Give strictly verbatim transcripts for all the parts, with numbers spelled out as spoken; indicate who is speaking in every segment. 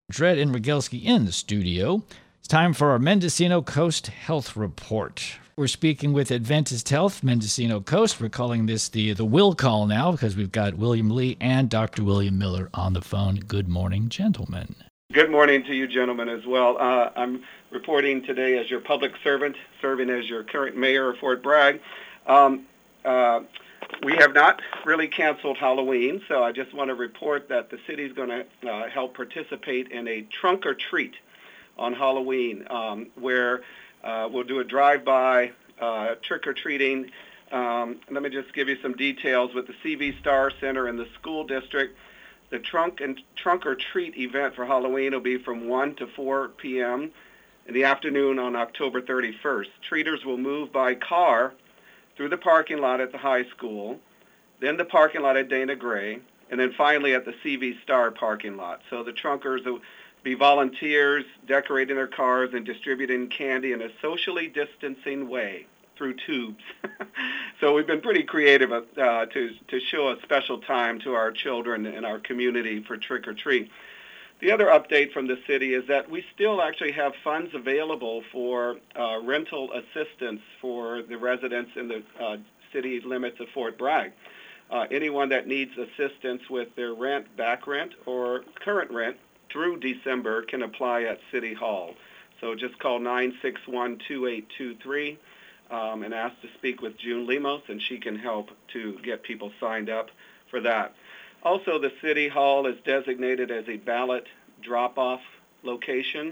Speaker 1: Dredd and Rogalski in the studio. It's time for our Mendocino Coast Health Report. We're speaking with Adventist Health, Mendocino Coast. We're calling this the, the Will Call now because we've got William Lee and Doctor William Miller on the phone. Good morning, gentlemen.
Speaker 2: Good morning to you gentlemen as well. Uh, I'm reporting today as your public servant, serving as your current mayor of Fort Bragg. Um, uh, we have not really canceled Halloween, so I just want to report that the city is going to uh, help participate in a trunk or treat on Halloween, um, where uh, we'll do a drive-by uh, trick-or-treating. Um, let me just give you some details with the C V Star Center and the school district. The trunk and trunk or treat event for Halloween will be from one to four p.m. in the afternoon on October thirty-first. Treaters will move by car through the parking lot at the high school, then the parking lot at Dana Gray, and then finally at the C V Star parking lot. So the trunkers will be volunteers decorating their cars and distributing candy in a socially distancing way through tubes. So we've been pretty creative uh, to, to show a special time to our children and our community for trick-or-treat. The other update from the city is that we still actually have funds available for uh, rental assistance for the residents in the uh, city limits of Fort Bragg. Uh, anyone that needs assistance with their rent, back rent, or current rent through December can apply at City Hall. So just call nine six one, two eight two three um, and ask to speak with June Lemos, and she can help to get people signed up for that. Also, the City Hall is designated as a ballot drop-off location,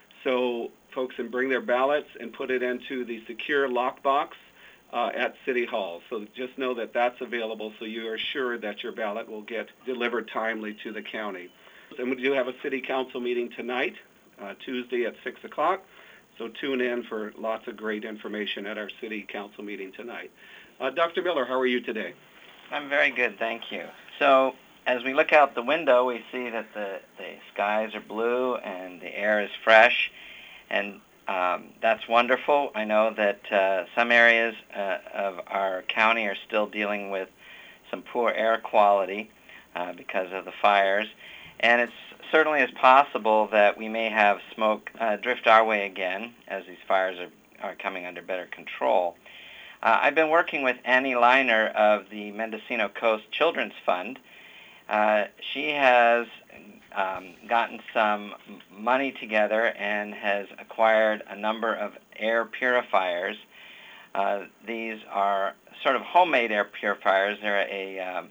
Speaker 2: so folks can bring their ballots and put it into the secure lockbox uh, at City Hall. So just know that that's available, so you are sure that your ballot will get delivered timely to the county. And we do have a City Council meeting tonight, uh, Tuesday at six o'clock, so tune in for lots of great information at our City Council meeting tonight. Uh, Doctor Miller, how are you today?
Speaker 3: I'm very good, thank you. So as we look out the window, we see that the, the skies are blue and the air is fresh, and um, that's wonderful. I know that uh, some areas uh, of our county are still dealing with some poor air quality uh, because of the fires, and it's certainly is possible that we may have smoke uh, drift our way again as these fires are, are coming under better control. Uh, I've been working with Annie Liner of the Mendocino Coast Children's Fund. Uh, she has um, gotten some money together and has acquired a number of air purifiers. Uh, these are sort of homemade air purifiers. They're a, um,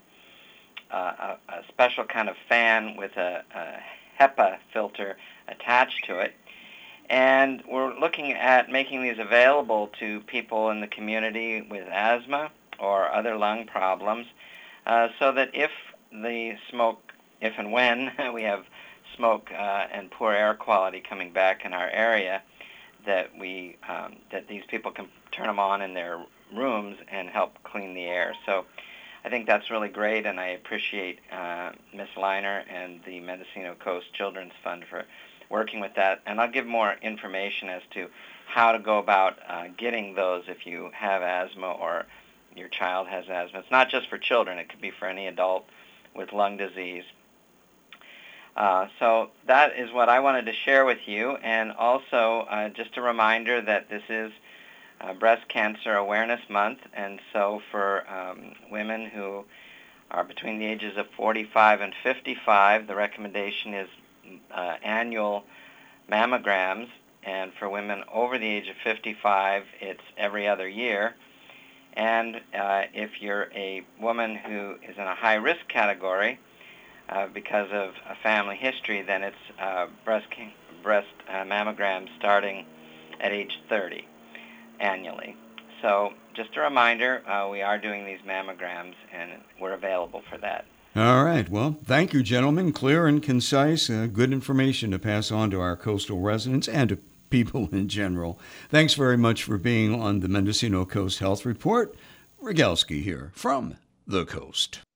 Speaker 3: a, a special kind of fan with a, a HEPA filter attached to it. And we're looking at making these available to people in the community with asthma or other lung problems, uh, so that if the smoke, if and when we have smoke uh, and poor air quality coming back in our area, that we um, that these people can turn them on in their rooms and help clean the air. So I think that's really great, and I appreciate uh, Miss Liner and the Mendocino Coast Children's Fund for working with that, and I'll give more information as to how to go about uh, getting those if you have asthma or your child has asthma. It's not just for children, it could be for any adult with lung disease. Uh, so that is what I wanted to share with you, and also uh, just a reminder that this is uh, Breast Cancer Awareness Month, and so for um, women who are between the ages of forty-five and fifty-five, the recommendation is Uh, annual mammograms, and for women over the age of fifty-five, it's every other year. And uh, if you're a woman who is in a high-risk category uh, because of a family history, then it's uh, breast breast uh, mammograms starting at age thirty annually. So just a reminder, uh, we are doing these mammograms, and we're available for that.
Speaker 4: All right. Well, thank you, gentlemen. Clear and concise, uh, good information to pass on to our coastal residents and to people in general. Thanks very much for being on the Mendocino Coast Health Report. Rogalski here from the coast.